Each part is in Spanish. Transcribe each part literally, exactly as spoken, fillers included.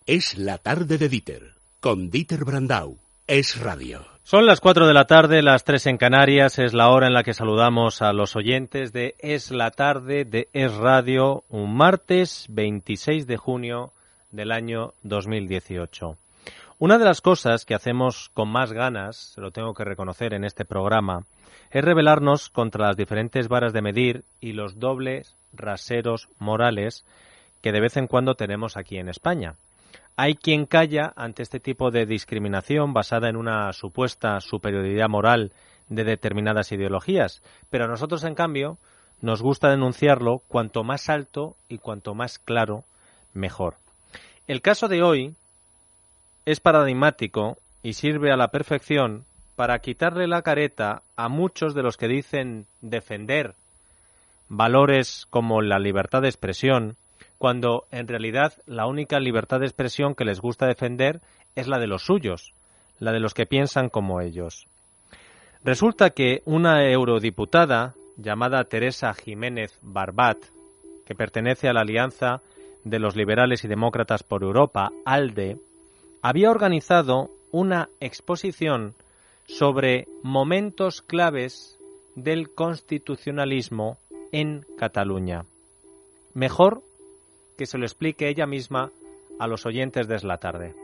Es la tarde de Dieter, con Dieter Brandau. Es radio. Son las cuatro de la tarde, las tres en Canarias. Es la hora en la que saludamos a los oyentes de Es la tarde de Es Radio, un martes veintiséis de junio del año dos mil dieciocho. Una de las cosas que hacemos con más ganas, se lo tengo que reconocer en este programa, es rebelarnos contra las diferentes varas de medir y los dobles raseros morales que de vez en cuando tenemos aquí en España. Hay quien calla ante este tipo de discriminación basada en una supuesta superioridad moral de determinadas ideologías, pero a nosotros, en cambio, nos gusta denunciarlo cuanto más alto y cuanto más claro, mejor. El caso de hoy es paradigmático y sirve a la perfección para quitarle la careta a muchos de los que dicen defender valores como la libertad de expresión, cuando en realidad la única libertad de expresión que les gusta defender es la de los suyos, la de los que piensan como ellos. Resulta que una eurodiputada llamada Teresa Jiménez Barbat, que pertenece a la Alianza de los Liberales y Demócratas por Europa, ALDE, había organizado una exposición sobre momentos claves del constitucionalismo en Cataluña. Mejor que se lo explique ella misma a los oyentes de Es la Tarde.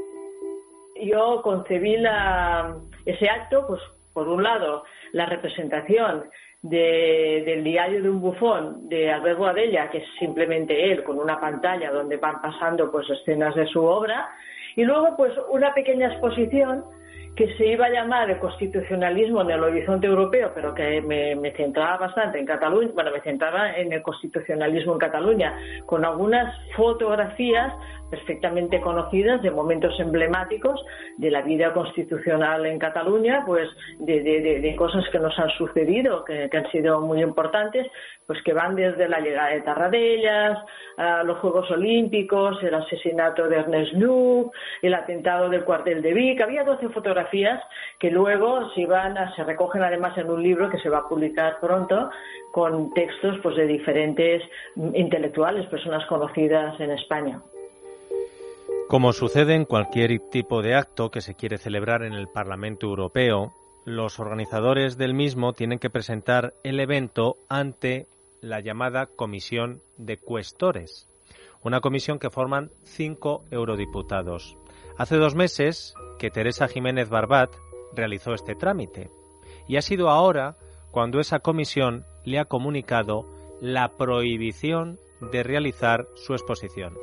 Yo concebí la, ese acto, pues por un lado, la representación de, del diario de un bufón de Albert Boadella, que es simplemente él con una pantalla donde van pasando pues escenas de su obra, y luego pues una pequeña exposición que se iba a llamar el constitucionalismo en el horizonte europeo, pero que me, me centraba bastante en Cataluña, bueno, me centraba en el constitucionalismo en Cataluña, con algunas fotografías perfectamente conocidas de momentos emblemáticos de la vida constitucional en Cataluña, pues de, de, de, de cosas que nos han sucedido, que, que han sido muy importantes, pues que van desde la llegada de Tarradellas, a los Juegos Olímpicos, el asesinato de Ernest Lluch, el atentado del cuartel de Vic. Había doce fotografías que luego se iban a, se recogen además en un libro que se va a publicar pronto, con textos pues de diferentes intelectuales, personas conocidas en España. Como sucede en cualquier tipo de acto que se quiere celebrar en el Parlamento Europeo, los organizadores del mismo tienen que presentar el evento ante la llamada Comisión de Cuestores, una comisión que forman cinco eurodiputados. Hace dos meses que Teresa Jiménez Barbat realizó este trámite y ha sido ahora cuando esa comisión le ha comunicado la prohibición de realizar su exposición.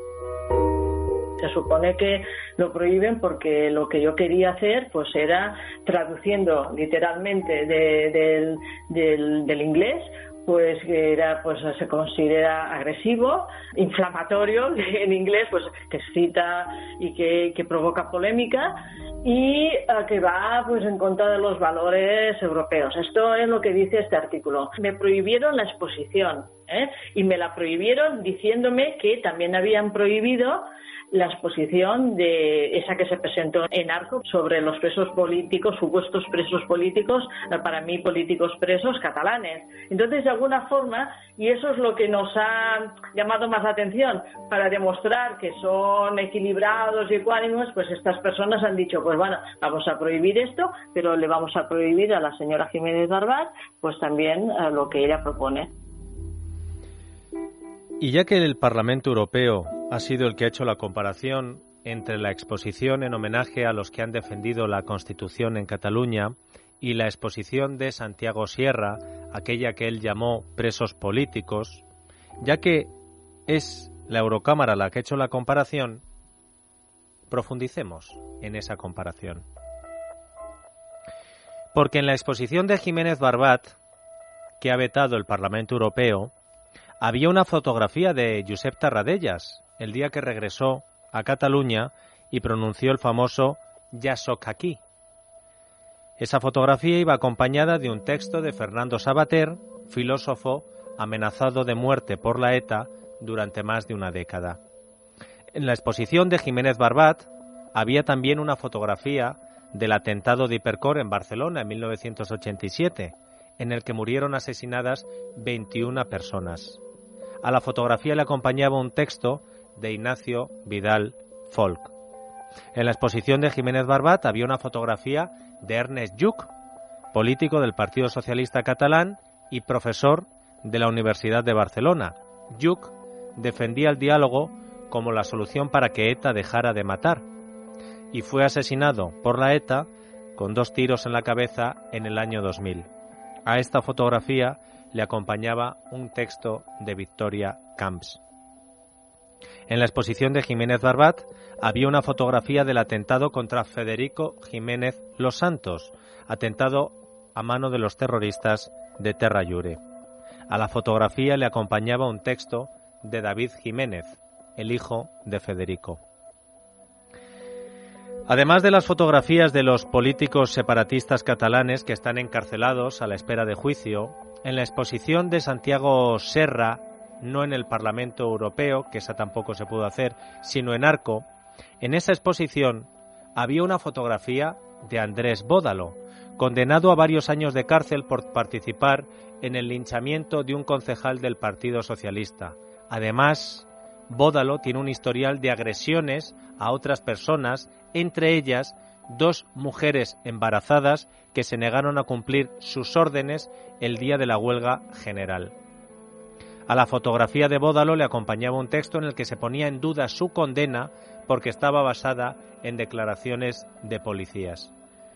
Se supone que lo prohíben porque lo que yo quería hacer pues era, traduciendo literalmente de, del, del, del inglés, pues que era, pues se considera agresivo, inflamatorio en inglés, pues que excita y que, que provoca polémica y uh, que va pues en contra de los valores europeos. Esto es lo que dice este artículo. Me prohibieron la exposición, ¿eh? Y me la prohibieron diciéndome que también habían prohibido la exposición de esa que se presentó en Arco sobre los presos políticos, supuestos presos políticos, para mí políticos presos catalanes. Entonces, de alguna forma, y eso es lo que nos ha llamado más la atención, para demostrar que son equilibrados y ecuánimes, pues estas personas han dicho, pues bueno, vamos a prohibir esto, pero le vamos a prohibir a la señora Jiménez Barbat, pues también a lo que ella propone. Y ya que el Parlamento Europeo ha sido el que ha hecho la comparación entre la exposición en homenaje a los que han defendido la Constitución en Cataluña y la exposición de Santiago Sierra, aquella que él llamó presos políticos, ya que es la Eurocámara la que ha hecho la comparación, profundicemos en esa comparación. Porque en la exposición de Jiménez Barbat, que ha vetado el Parlamento Europeo, había una fotografía de Josep Tarradellas, el día que regresó a Cataluña y pronunció el famoso «Ja soc aquí». Esa fotografía iba acompañada de un texto de Fernando Savater, filósofo amenazado de muerte por la ETA durante más de una década. En la exposición de Jiménez Barbat había también una fotografía del atentado de Hipercor en Barcelona en mil novecientos ochenta y siete, en el que murieron asesinadas veintiuna personas. A la fotografía le acompañaba un texto de Ignacio Vidal folk. En la exposición de Jiménez Barbat había una fotografía de Ernest Lluch, político del Partido Socialista Catalán y profesor de la Universidad de Barcelona. Lluch defendía el diálogo como la solución para que ETA dejara de matar y fue asesinado por la ETA con dos tiros en la cabeza en el año dos mil. A esta fotografía le acompañaba un texto de Victoria Camps. En la exposición de Jiménez Barbat había una fotografía del atentado contra Federico Jiménez Los Santos, atentado a mano de los terroristas de Terra Llure. A la fotografía le acompañaba un texto de David Jiménez, el hijo de Federico. Además de las fotografías de los políticos separatistas catalanes que están encarcelados a la espera de juicio, en la exposición de Santiago Serra, no en el Parlamento Europeo, que esa tampoco se pudo hacer, sino en Arco, en esa exposición había una fotografía de Andrés Bódalo, condenado a varios años de cárcel por participar en el linchamiento de un concejal del Partido Socialista. Además, Bódalo tiene un historial de agresiones a otras personas, entre ellas dos mujeres embarazadas que se negaron a cumplir sus órdenes el día de la huelga general. A la fotografía de Bódalo le acompañaba un texto en el que se ponía en duda su condena porque estaba basada en declaraciones de policías.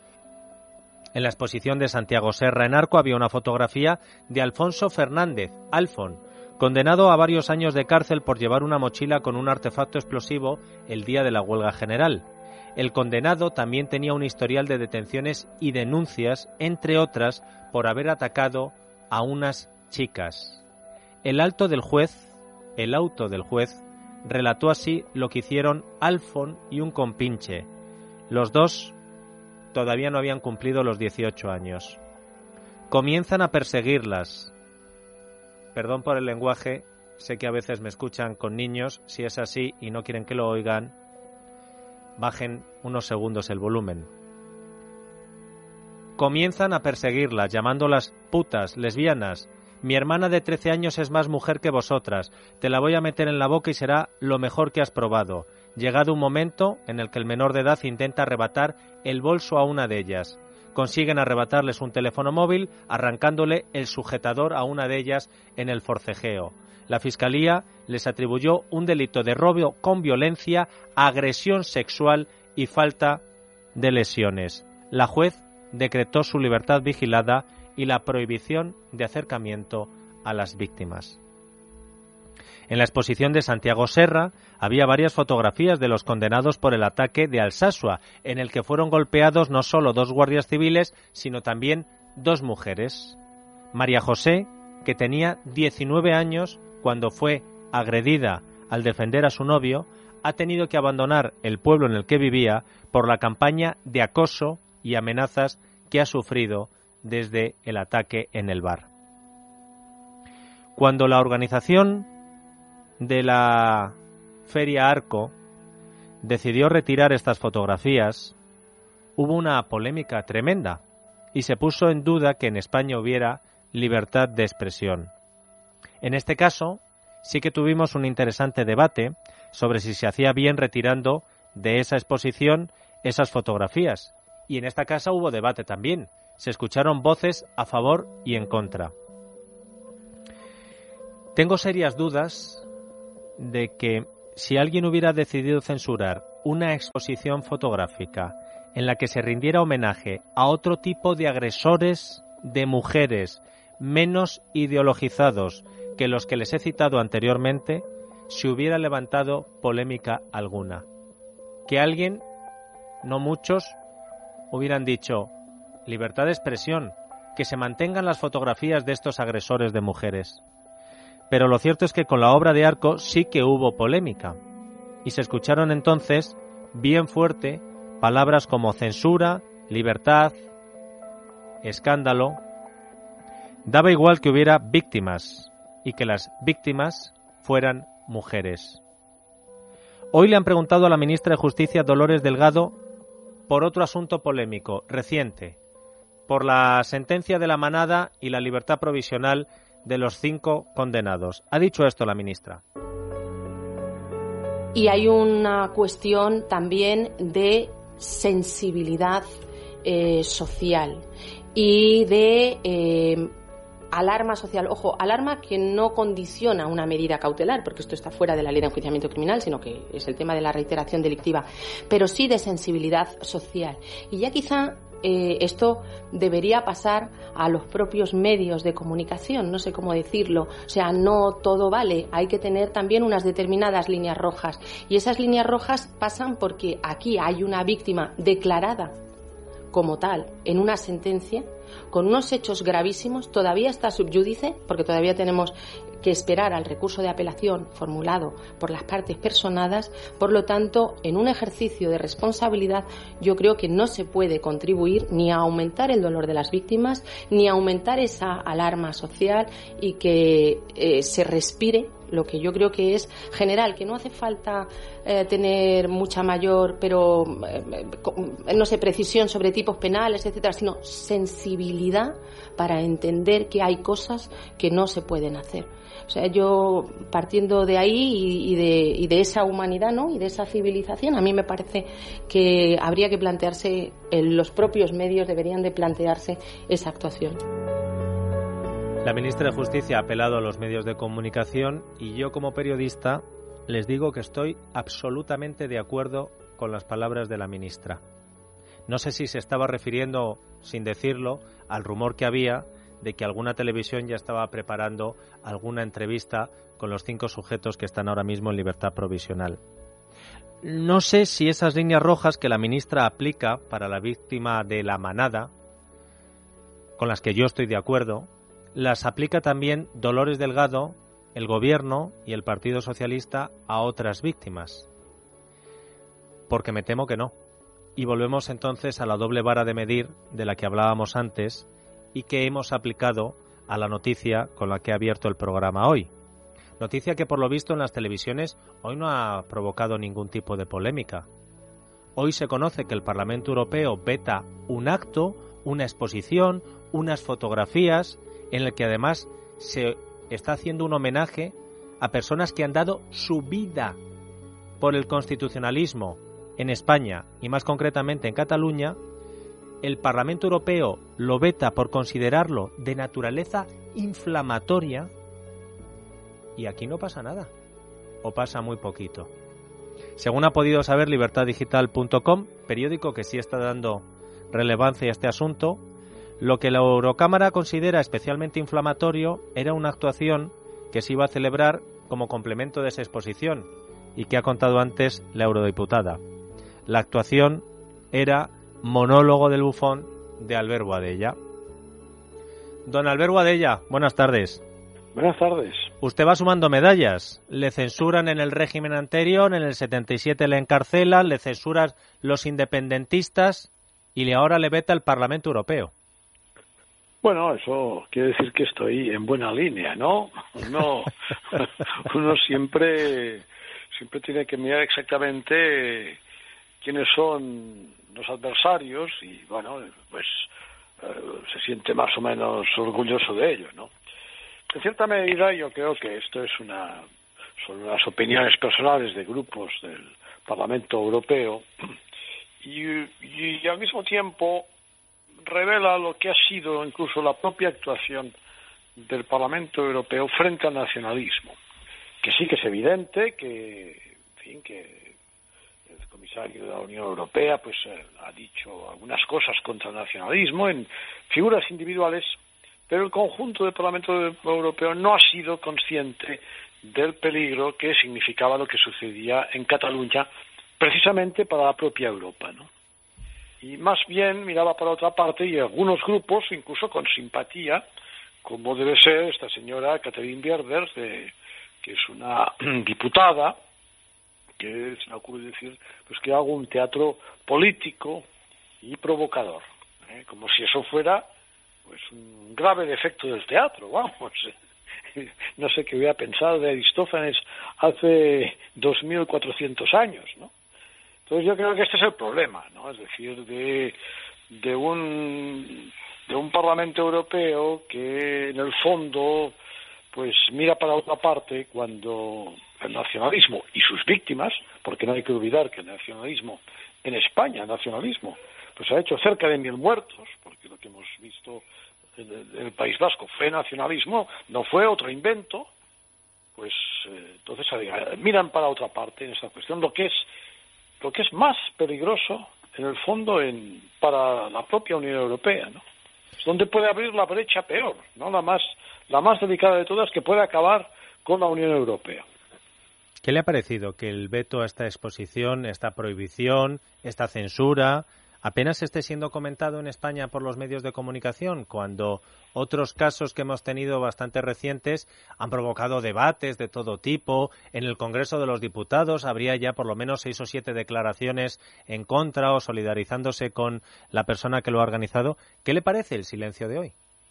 En la exposición de Santiago Serra en Arco había una fotografía de Alfonso Fernández, Alfon, condenado a varios años de cárcel por llevar una mochila con un artefacto explosivo el día de la huelga general. El condenado también tenía un historial de detenciones y denuncias, entre otras, por haber atacado a unas chicas. El alto del juez, el auto del juez, relató así lo que hicieron Alfon y un compinche. Los dos todavía no habían cumplido los dieciocho años. Comienzan a perseguirlas. Perdón por el lenguaje, sé que a veces me escuchan con niños. Si es así y no quieren que lo oigan, bajen unos segundos el volumen. Comienzan a perseguirlas, llamándolas putas, lesbianas. Mi hermana de trece años es más mujer que vosotras. Te la voy a meter en la boca y será lo mejor que has probado. Llegado un momento en el que el menor de edad intenta arrebatar el bolso a una de ellas. Consiguen arrebatarles un teléfono móvil, arrancándole el sujetador a una de ellas en el forcejeo. La Fiscalía les atribuyó un delito de robo con violencia, agresión sexual y falta de lesiones. La juez decretó su libertad vigilada y la prohibición de acercamiento a las víctimas. En la exposición de Santiago Serra había varias fotografías de los condenados por el ataque de Alsasua, en el que fueron golpeados no solo dos guardias civiles, sino también dos mujeres. María José, que tenía diecinueve años cuando fue agredida al defender a su novio, ha tenido que abandonar el pueblo en el que vivía por la campaña de acoso y amenazas que ha sufrido desde el ataque en el bar. Cuando la organización de la Feria Arco decidió retirar estas fotografías, hubo una polémica tremenda y se puso en duda que en España hubiera libertad de expresión. En este caso, sí que tuvimos un interesante debate sobre si se hacía bien retirando de esa exposición esas fotografías. Y en esta casa hubo debate también. Se escucharon voces a favor y en contra. Tengo serias dudas de que si alguien hubiera decidido censurar una exposición fotográfica en la que se rindiera homenaje a otro tipo de agresores de mujeres menos ideologizados que los que les he citado anteriormente, se hubiera levantado polémica alguna. Que alguien, no muchos, hubieran dicho: libertad de expresión, que se mantengan las fotografías de estos agresores de mujeres. Pero lo cierto es que con la obra de Arco sí que hubo polémica, y se escucharon entonces bien fuerte palabras como censura, libertad, escándalo. Daba igual que hubiera víctimas y que las víctimas fueran mujeres. Hoy le han preguntado a la ministra de Justicia, Dolores Delgado, por otro asunto polémico, reciente, por la sentencia de la manada y la libertad provisional de los cinco condenados. Ha dicho esto la ministra. y hay una cuestión también de sensibilidad eh, social y de eh, alarma social. Ojo, alarma que no condiciona una medida cautelar, porque esto está fuera de la ley de enjuiciamiento criminal, sino que es el tema de la reiteración delictiva, pero sí de sensibilidad social. Y ya quizá eh, esto debería pasar a los propios medios de comunicación, no sé cómo decirlo. O sea, no todo vale, hay que tener también unas determinadas líneas rojas. Y esas líneas rojas pasan porque aquí hay una víctima declarada como tal en una sentencia, con unos hechos gravísimos, todavía está subyúdice, porque todavía tenemos que esperar al recurso de apelación formulado por las partes personadas. Por lo tanto, en un ejercicio de responsabilidad, yo creo que no se puede contribuir ni a aumentar el dolor de las víctimas, ni a aumentar esa alarma social, y que eh, se respire lo que yo creo que es general, que no hace falta eh, tener mucha mayor, pero eh, no sé, precisión sobre tipos penales, etcétera, sino sensibilidad para entender que hay cosas que no se pueden hacer. O sea, yo partiendo de ahí y, y, de, y de esa humanidad, ¿no?, y de esa civilización, a mí me parece que habría que plantearse, en los propios medios deberían de plantearse esa actuación. La ministra de Justicia ha apelado a los medios de comunicación y yo, como periodista, les digo que estoy absolutamente de acuerdo con las palabras de la ministra. No sé si se estaba refiriendo, sin decirlo, al rumor que había de que alguna televisión ya estaba preparando alguna entrevista con los cinco sujetos que están ahora mismo en libertad provisional. No sé si esas líneas rojas que la ministra aplica para la víctima de La Manada, con las que yo estoy de acuerdo, las aplica también Dolores Delgado, el Gobierno y el Partido Socialista a otras víctimas. Porque me temo que no. Y volvemos entonces a la doble vara de medir de la que hablábamos antes y que hemos aplicado a la noticia con la que ha abierto el programa hoy. Noticia que por lo visto en las televisiones hoy no ha provocado ningún tipo de polémica. Hoy se conoce que el Parlamento Europeo veta un acto, una exposición, unas fotografías en el que además se está haciendo un homenaje a personas que han dado su vida por el constitucionalismo en España y más concretamente en Cataluña. El Parlamento Europeo lo veta por considerarlo de naturaleza inflamatoria y aquí no pasa nada, o pasa muy poquito. Según ha podido saber libertad digital punto com, periódico que sí está dando relevancia a este asunto, lo que la Eurocámara considera especialmente inflamatorio era una actuación que se iba a celebrar como complemento de esa exposición y que ha contado antes la eurodiputada. La actuación era Monólogo del bufón de Albert Boadella. Don Albert Boadella, buenas tardes. Buenas tardes. Usted va sumando medallas. Le censuran en el régimen anterior, en el setenta y siete le encarcelan, le censuran los independentistas y ahora le veta el Parlamento Europeo. Bueno, eso quiere decir que estoy en buena línea, ¿no? Uno, uno siempre, siempre tiene que mirar exactamente quiénes son los adversarios y, bueno, pues eh, se siente más o menos orgulloso de ello, ¿no? En cierta medida yo creo que esto es una, son unas opiniones personales de grupos del Parlamento Europeo y, y, y al mismo tiempo revela lo que ha sido incluso la propia actuación del Parlamento Europeo frente al nacionalismo, que sí que es evidente que, en fin, que el comisario de la Unión Europea pues eh, ha dicho algunas cosas contra el nacionalismo en figuras individuales, pero el conjunto del Parlamento Europeo no ha sido consciente del peligro que significaba lo que sucedía en Cataluña precisamente para la propia Europa, ¿no? Y más bien miraba para otra parte y algunos grupos, incluso con simpatía, como debe ser esta señora Catherine Bierder, de, que es una diputada, que se me ocurre decir pues que hago un teatro político y provocador, ¿eh? Como si eso fuera pues un grave defecto del teatro, vamos. No sé qué hubiera pensado de Aristófanes hace dos mil cuatrocientos años, ¿no? Entonces yo creo que este es el problema, ¿no? Es decir, de, de un de un Parlamento Europeo que en el fondo pues mira para otra parte cuando el nacionalismo y sus víctimas, porque no hay que olvidar que el nacionalismo en España, el nacionalismo, pues ha hecho cerca de mil muertos, porque lo que hemos visto en el País Vasco fue nacionalismo, no fue otro invento, pues eh, entonces miran para otra parte en esta cuestión, lo que es lo que es más peligroso en el fondo en, para la propia Unión Europea, ¿no? Es donde puede abrir la brecha peor, ¿no? La más la más delicada de todas, que puede acabar con la Unión Europea. ¿Qué le ha parecido que el veto a esta exposición, esta prohibición, esta censura, apenas esté siendo comentado en España por los medios de comunicación, cuando otros casos que hemos tenido bastante recientes han provocado debates de todo tipo? En el Congreso de los Diputados habría ya por lo menos seis o siete declaraciones en contra o solidarizándose con la persona que lo ha organizado. ¿Qué le parece el silencio de hoy?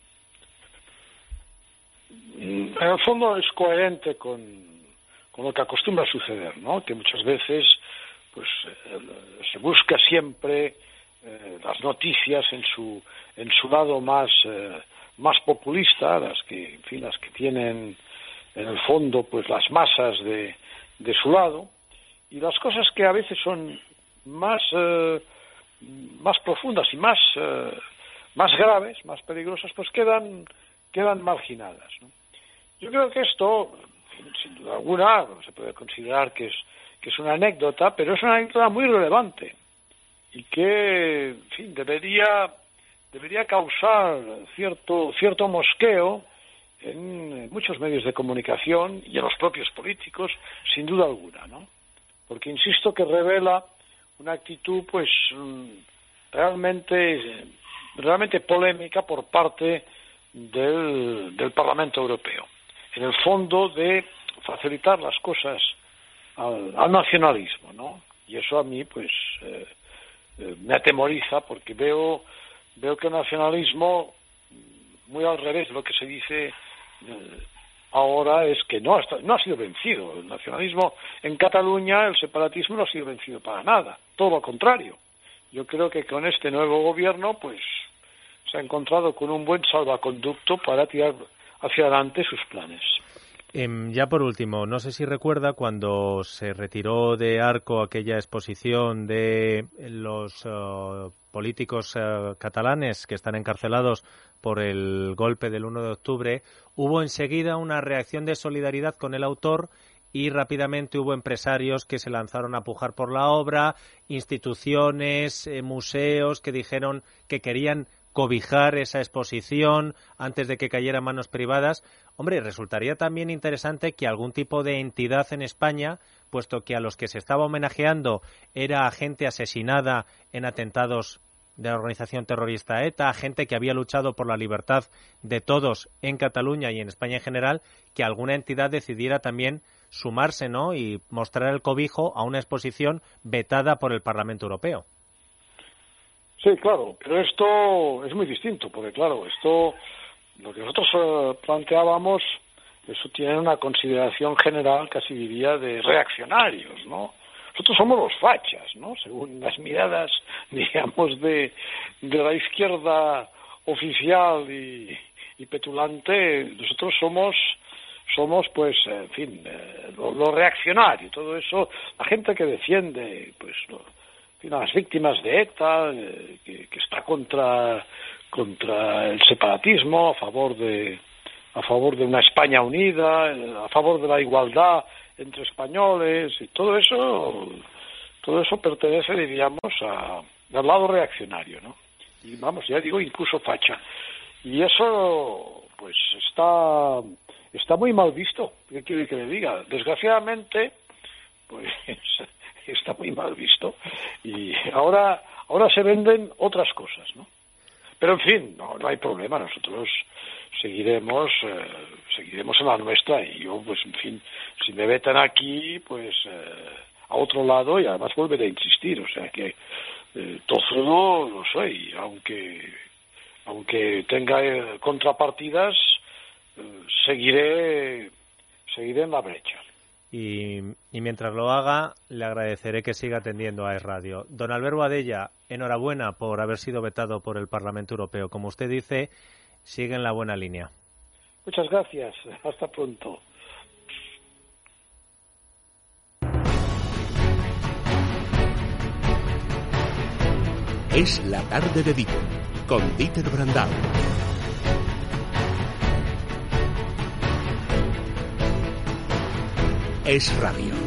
En el fondo es coherente con, con lo que acostumbra a suceder, ¿no? Que muchas veces pues eh, se busca siempre eh, las noticias en su en su lado más eh, más populista, las que en fin las que tienen en el fondo pues las masas de de su lado, y las cosas que a veces son más eh, más profundas y más eh, más graves, más peligrosas, pues quedan quedan marginadas, ¿no? Yo creo que esto, sin duda alguna, se puede considerar que es que es una anécdota, pero es una anécdota muy relevante y que, en fin, debería debería causar cierto cierto mosqueo en muchos medios de comunicación y en los propios políticos, sin duda alguna, ¿no? Porque insisto que revela una actitud, pues, realmente realmente polémica por parte del, del Parlamento Europeo, en el fondo de facilitar las cosas al, al nacionalismo, ¿no? Y eso a mí, pues, eh, eh, me atemoriza, porque veo veo que el nacionalismo, muy al revés de lo que se dice eh, ahora, es que no, hasta, no ha sido vencido. El nacionalismo en Cataluña, el separatismo no ha sido vencido para nada, todo lo contrario. Yo creo que con este nuevo gobierno, pues, se ha encontrado con un buen salvaconducto para tirar hacia adelante sus planes. Eh, ya por último, no sé si recuerda cuando se retiró de Arco aquella exposición de los uh, políticos uh, catalanes que están encarcelados por el golpe del uno de octubre, hubo enseguida una reacción de solidaridad con el autor y rápidamente hubo empresarios que se lanzaron a pujar por la obra, instituciones, eh, museos que dijeron que querían cobijar esa exposición antes de que cayera en manos privadas. Hombre, resultaría también interesante que algún tipo de entidad en España, puesto que a los que se estaba homenajeando era gente asesinada en atentados de la organización terrorista ETA, gente que había luchado por la libertad de todos en Cataluña y en España en general, que alguna entidad decidiera también sumarse, ¿no?, y mostrar el cobijo a una exposición vetada por el Parlamento Europeo. Sí, claro, pero esto es muy distinto, porque claro, esto, lo que nosotros eh, planteábamos, eso tiene una consideración general, casi diría, de reaccionarios, ¿no? Nosotros somos los fachas, ¿no? Según las miradas, digamos, de, de la izquierda oficial y, y petulante, nosotros somos, somos pues, en fin, eh, lo, lo reaccionario, todo eso, la gente que defiende, pues, lo, a las víctimas de ETA, eh, que, que está contra contra el separatismo, a favor de a favor de una España unida, eh, a favor de la igualdad entre españoles, y todo eso todo eso pertenece, diríamos, a, al lado reaccionario, ¿no? Y vamos, ya digo, incluso facha. Y eso, pues, está está muy mal visto. ¿Qué quiere que le diga? Desgraciadamente, pues está muy mal visto, y ahora ahora se venden otras cosas, ¿no? Pero en fin, no, no hay problema, nosotros seguiremos eh, seguiremos en la nuestra, y yo, pues, en fin, si me vetan aquí, pues eh, a otro lado, y además volveré a insistir, o sea que eh, tozudo lo soy, aunque aunque tenga eh, contrapartidas, eh, seguiré seguiré en la brecha. Y, y mientras lo haga, le agradeceré que siga atendiendo a Es Radio. Don Albert Boadella, enhorabuena por haber sido vetado por el Parlamento Europeo. Como usted dice, sigue en la buena línea. Muchas gracias. Hasta pronto. Es la tarde de Dieter, con Dieter Brandau. Es Radio.